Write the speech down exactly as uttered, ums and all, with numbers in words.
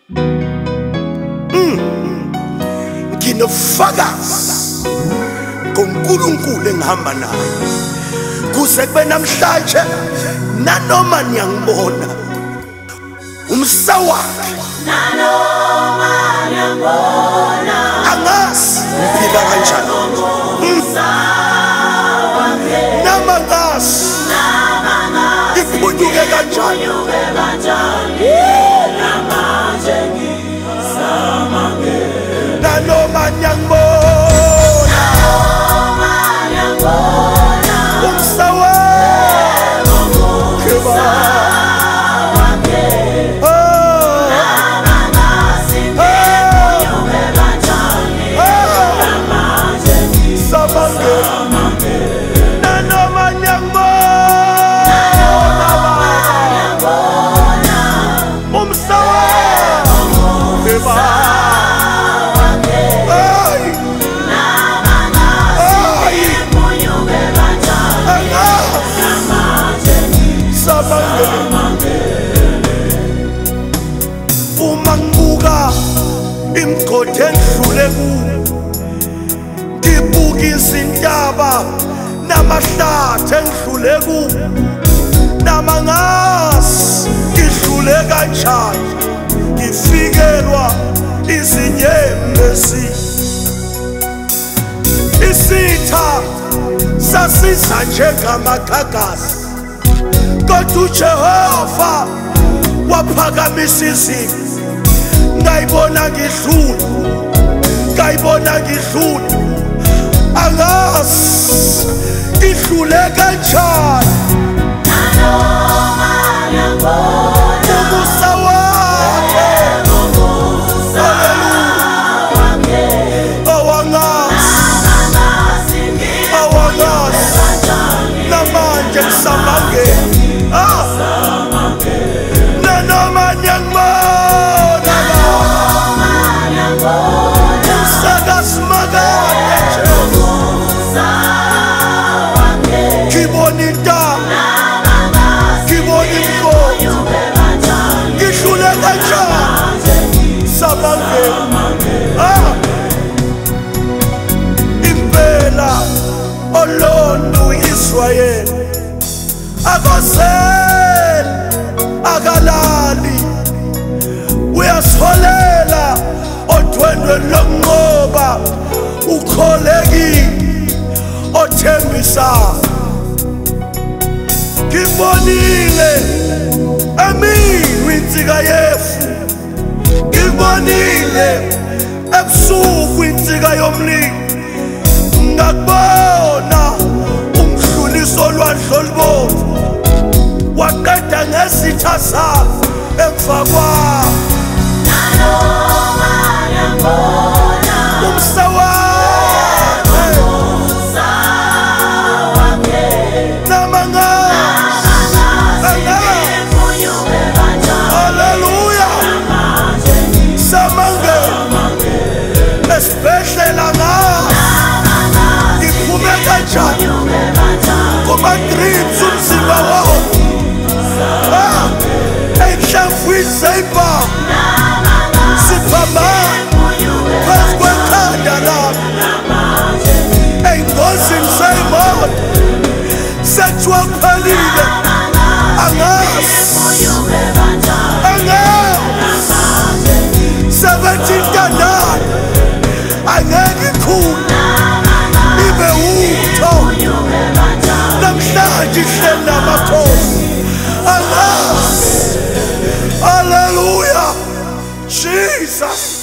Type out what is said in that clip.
nginofakazi ngoNkulunkulu engihamba naye kuze kube namhlanje nanoma niyangibona umsa wakhe nanoma niyangibona angazi uphila kanjani umsa wakhe namangazi namangazi iphunyuke kanjani iphunyuke kanjani namanje ngisamangele nanoma niyangibona nanoma niyangibona umsa wakhe wakhe namangazi iphunyuke kanjani namanje samangele nanoma niyangibona umsa wakhe uma ngibuka imigodi endlule kuwo ngibuka izintaba namahlathi engidlule kuwo namangazi ngidlule kanjani ngifikelwa izinyembezi isitha sasiza njengamaqhakazi kodwa uJehova waphakamisa izimo ngayibona ngidlula ngayibona ngidlula angazi ngidlule kanjani nanoma niyangibona umusa wakhe wakhe awangazi namangazi awangazi kanjani namanje ngisamangele ah nanoma niyangibona nanoma niyangibona sakasimagade umsa wakhe ngibona intaba namangazi ngibona imigodi iphunyuke kanjani ngidlule kanjani namanje samangele ah impela olondo Israyeli akoseli akalali uyasiholela odwendweni lokunqoba ukholekile othembisa ngibonile emini insika yefu ngibonile ebusuku insika yomlilo ngakubona umhluliso olwandle olubomvu waqeda ngezitha zakhe emva kwawo nanoma niyangibona umsa wakhe umsa wakhe namangazi namangazi iphunyuke kanjani haleluya namanje samangele esibhedlela ngazi iphume kanjani iphunyuke kanjani kuma-drips umzimba wawo ey'nhlamvwini zey'ba siphambana phezu kwekhanda lami ey'ngozini zey'moto sekuthiwa kuphelile angazi angazi sebethintandane angeke ikhule ibe wutho namhlanje ihleli namakhosi angazi haleluya Jesus